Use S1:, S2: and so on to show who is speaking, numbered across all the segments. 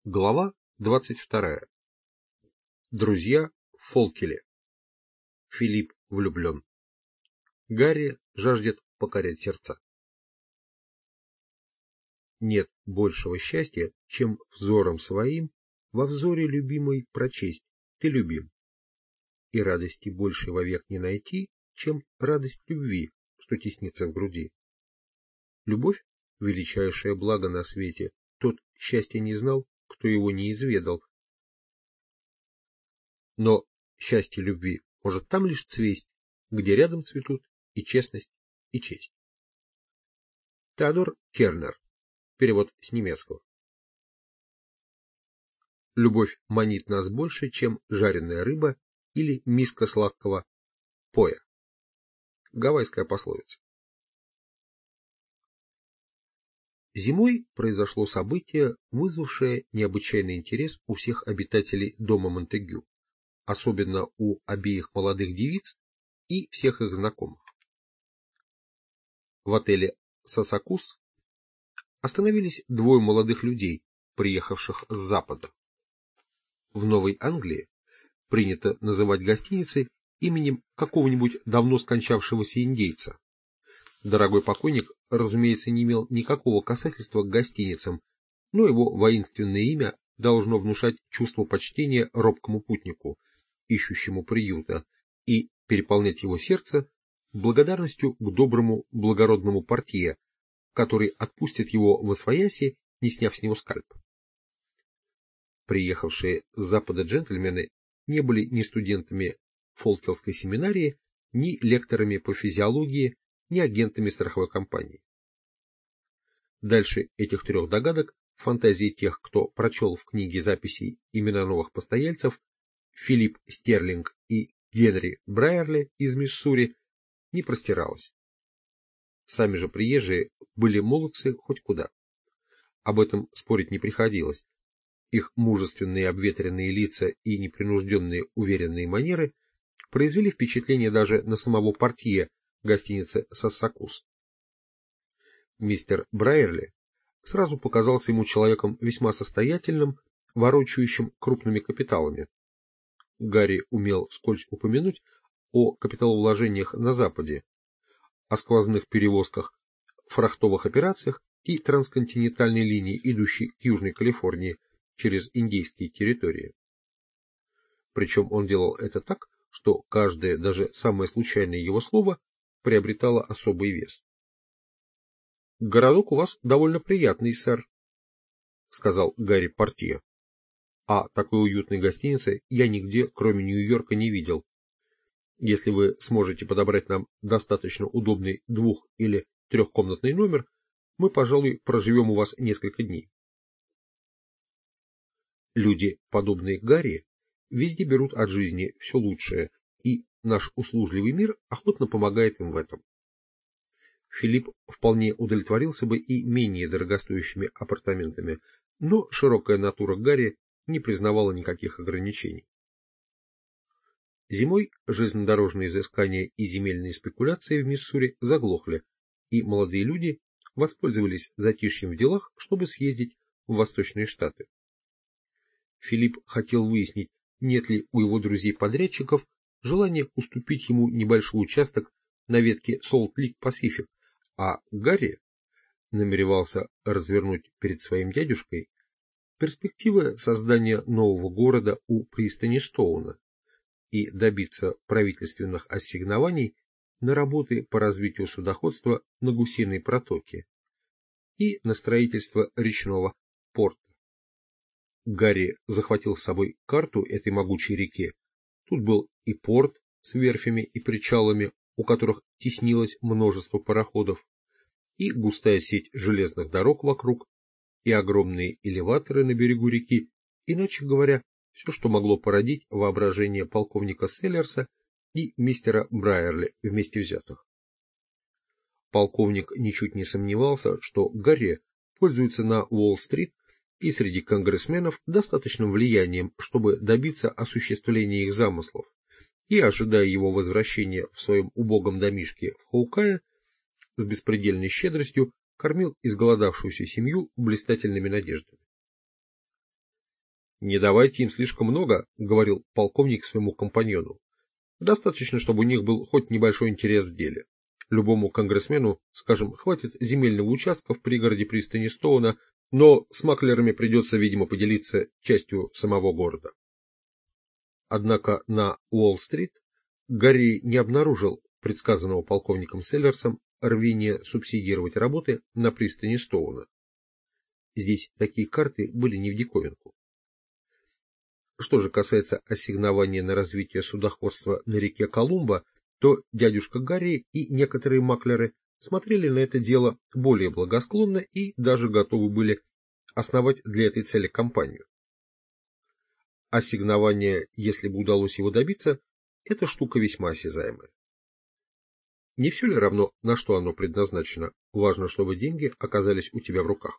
S1: Глава 22. Друзья в Фолкеле. Филипп влюблен. Гарри жаждет покорять сердца. Нет большего счастья, чем взором своим во взоре любимой прочесть: ты любим. И радости большей вовек не найти, чем радость любви, что теснится в груди. Любовь — величайшее благо на свете, тот счастья не знал, кто его не изведал. Но счастье любви может там лишь цвесть, где рядом цветут и честность, и честь. Теодор Кернер. Перевод с немецкого. Любовь манит нас больше, чем жареная рыба или миска сладкого поя. Гавайская пословица. Зимой произошло событие, вызвавшее необычайный интерес у всех обитателей дома Монтегю, особенно у обеих молодых девиц и всех их знакомых. В отеле «Сасакус» остановились двое молодых людей, приехавших с запада. В Новой Англии принято называть гостиницы именем какого-нибудь давно скончавшегося индейца. Дорогой покойник, разумеется, не имел никакого касательства к гостиницам, но его воинственное имя должно внушать чувство почтения робкому путнику, ищущему приюта, и переполнять его сердце благодарностью к доброму благородному портье, который отпустит его восвояси, не сняв с него скальп. Приехавшие с запада джентльмены не были ни студентами Фолкелской семинарии, ни лекторами по физиологии, ни агентами страховой компании. Дальше этих трех догадок фантазии тех, кто прочел в книге записей имена новых постояльцев, Филипп Стерлинг и Генри Брайерли из Миссури, не простиралась. Сами же приезжие были молодцы хоть куда. Об этом спорить не приходилось. Их мужественные обветренные лица и непринужденные уверенные манеры произвели впечатление даже на самого портье гостиницы «Сассакус». Мистер Брайерли сразу показался ему человеком весьма состоятельным, ворочающим крупными капиталами. Гарри умел вскользь упомянуть о капиталовложениях на Западе, о сквозных перевозках, фрахтовых операциях и трансконтинентальной линии, идущей к Южной Калифорнии через индейские территории. Причем он делал это так, что каждое, даже самое случайное его слово приобретало особый вес. — Городок у вас довольно приятный, сэр, — сказал Гарри портье. — А такой уютной гостиницы я нигде, кроме Нью-Йорка, не видел. Если вы сможете подобрать нам достаточно удобный двух- или трехкомнатный номер, мы, пожалуй, проживем у вас несколько дней. Люди, подобные Гарри, везде берут от жизни все лучшее, и наш услужливый мир охотно помогает им в этом. Филипп вполне удовлетворился бы и менее дорогостоящими апартаментами, но широкая натура Гарри не признавала никаких ограничений. Зимой железнодорожные изыскания и земельные спекуляции в Миссури заглохли, и молодые люди воспользовались затишьем в делах, чтобы съездить в Восточные Штаты. Филипп хотел выяснить, нет ли у его друзей-подрядчиков желания уступить ему небольшой участок на ветке Salt Lake Pacific, а Гарри намеревался развернуть перед своим дядюшкой перспективы создания нового города у пристани Стоуна и добиться правительственных ассигнований на работы по развитию судоходства на Гусиной протоке и на строительство речного порта. Гарри захватил с собой карту этой могучей реки. Тут был и порт с верфями и причалами, у которых теснилось множество пароходов, и густая сеть железных дорог вокруг, и огромные элеваторы на берегу реки, иначе говоря, все, что могло породить воображение полковника Селлерса и мистера Брайерли вместе взятых. Полковник ничуть не сомневался, что Гарри пользуется на Уолл-стрит и среди конгрессменов достаточным влиянием, чтобы добиться осуществления их замыслов, и, ожидая его возвращения в своем убогом домишке в Хоукае, с беспредельной щедростью кормил изголодавшуюся семью блистательными надеждами. «Не давайте им слишком много», — говорил полковник своему компаньону. «Достаточно, чтобы у них был хоть небольшой интерес в деле. Любому конгрессмену, скажем, хватит земельного участка в пригороде пристани Стоуна, но с маклерами придется, видимо, поделиться частью самого города». Однако на Уолл-стрит Гарри не обнаружил предсказанного полковником Селлерсом рвения субсидировать работы на пристани Стоуна. Здесь такие карты были не в диковинку. Что же касается ассигнования на развитие судоходства на реке Колумба, то дядюшка Гарри и некоторые маклеры смотрели на это дело более благосклонно и даже готовы были основать для этой цели компанию. Ассигнование, если бы удалось его добиться, это штука весьма осязаемая. Не все ли равно, на что оно предназначено, важно, чтобы деньги оказались у тебя в руках.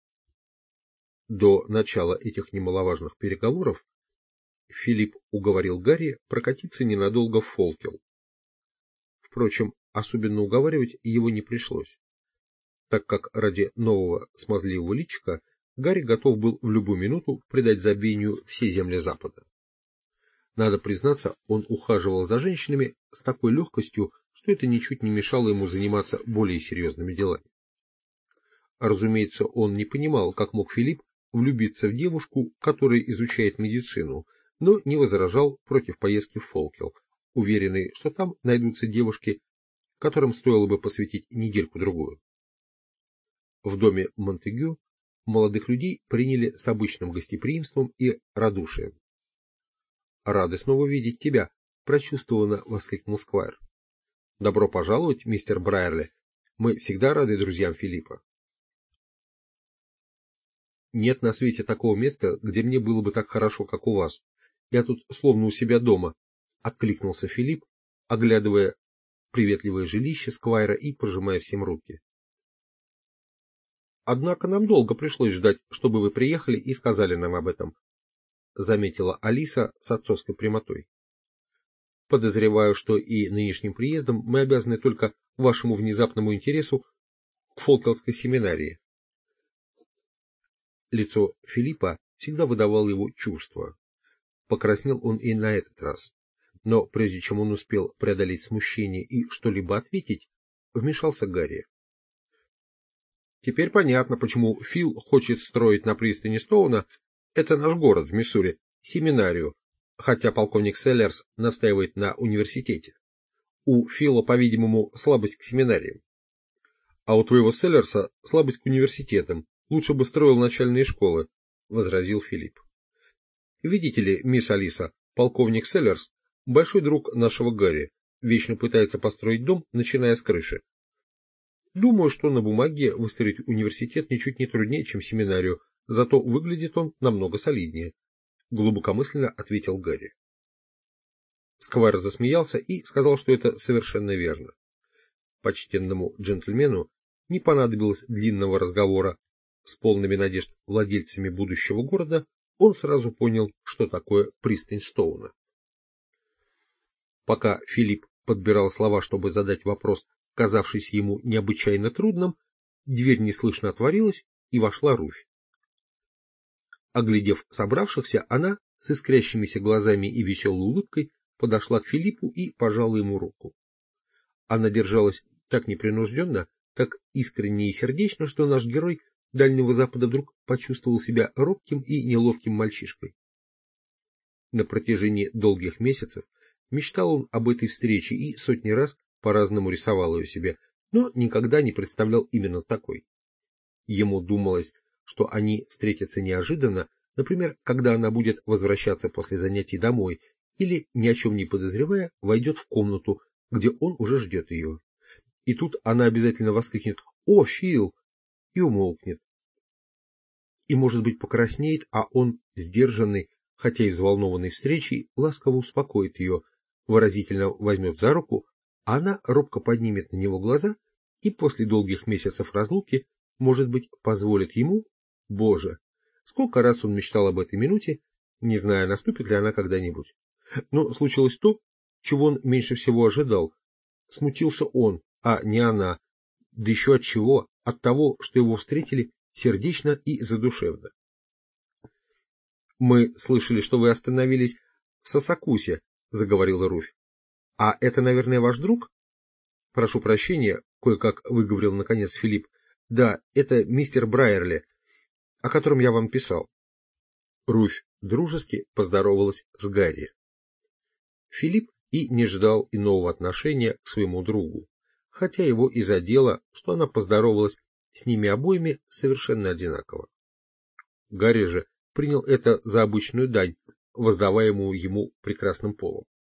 S1: До начала этих немаловажных переговоров Филипп уговорил Гарри прокатиться ненадолго в Фолкелл. Впрочем, особенно уговаривать его не пришлось, так как ради нового смазливого личика Гарри готов был в любую минуту предать забвению все земли Запада. Надо признаться, он ухаживал за женщинами с такой легкостью, что это ничуть не мешало ему заниматься более серьезными делами. Разумеется, он не понимал, как мог Филипп влюбиться в девушку, которая изучает медицину, но не возражал против поездки в Фолкелл, уверенный, что там найдутся девушки, которым стоило бы посвятить недельку-другую. В доме Монтегю молодых людей приняли с обычным гостеприимством и радушием. «Рады снова видеть тебя», — прочувствованно воскликнул Сквайр. «Добро пожаловать, мистер Брайерли. Мы всегда рады друзьям Филиппа». «Нет на свете такого места, где мне было бы так хорошо, как у вас. Я тут словно у себя дома», — откликнулся Филипп, оглядывая приветливое жилище Сквайра и пожимая всем руки. «Однако нам долго пришлось ждать, чтобы вы приехали и сказали нам об этом», — заметила Алиса с отцовской прямотой. «Подозреваю, что и нынешним приездом мы обязаны только вашему внезапному интересу к Фолкеллской семинарии». Лицо Филиппа всегда выдавало его чувства. Покраснел он и на этот раз. Но прежде чем он успел преодолеть смущение и что-либо ответить, вмешался Гарри. «Теперь понятно, почему Фил хочет строить на пристани Стоуна, это наш город в Миссури, семинарию, хотя полковник Селлерс настаивает на университете. У Фила, по-видимому, слабость к семинариям. А у твоего Селлерса слабость к университетам. Лучше бы строил начальные школы», — возразил Филипп. «Видите ли, мисс Алиса, полковник Селлерс — большой друг нашего Гарри, вечно пытается построить дом, начиная с крыши. Думаю, что на бумаге выстроить университет ничуть не труднее, чем семинарию, зато выглядит он намного солиднее», — глубокомысленно ответил Гарри. Сквайр засмеялся и сказал, что это совершенно верно. Почтенному джентльмену не понадобилось длинного разговора с полными надежд владельцами будущего города, он сразу понял, что такое пристань Стоуна. Пока Филипп подбирал слова, чтобы задать вопрос, казавшийся ему необычайно трудным, дверь неслышно отворилась, и вошла Руфь. Оглядев собравшихся, она с искрящимися глазами и веселой улыбкой подошла к Филиппу и пожала ему руку. Она держалась так непринужденно, так искренне и сердечно, что наш герой Дальнего Запада вдруг почувствовал себя робким и неловким мальчишкой. На протяжении долгих месяцев мечтал он об этой встрече и сотни раз по-разному рисовал ее себе, но никогда не представлял именно такой. Ему думалось, что они встретятся неожиданно, например, когда она будет возвращаться после занятий домой или, ни о чем не подозревая, войдет в комнату, где он уже ждет ее. И тут она обязательно воскликнет «О, Фил!» и умолкнет. И, может быть, покраснеет, а он, сдержанный, хотя и взволнованный встречей, ласково успокоит ее, выразительно возьмет за руку, а она робко поднимет на него глаза и после долгих месяцев разлуки, может быть, позволит ему, Боже, сколько раз он мечтал об этой минуте, не зная, наступит ли она когда-нибудь. Но случилось то, чего он меньше всего ожидал. Смутился он, а не она, да еще от чего? От того, что его встретили сердечно и задушевно. Мы слышали, что вы остановились в Сасакусе, заговорила Руфь. А это, наверное, ваш друг? Прошу прощения, кое-как выговорил наконец Филипп. Да, это мистер Брайерли, о котором я вам писал. Руфь дружески поздоровалась с Гарри. Филипп и не ждал иного отношения к своему другу, хотя его и задело, что она поздоровалась с ними обоими совершенно одинаково. Гарри же принял это за обычную дань, воздаваемую ему прекрасным полом.